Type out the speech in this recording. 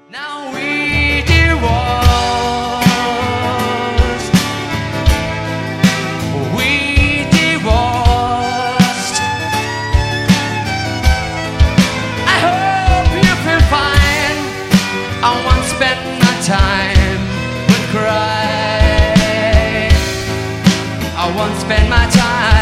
Now we divorced. We divorced. I hope you feel fine. I won't spend my time with crying. I won't spend my time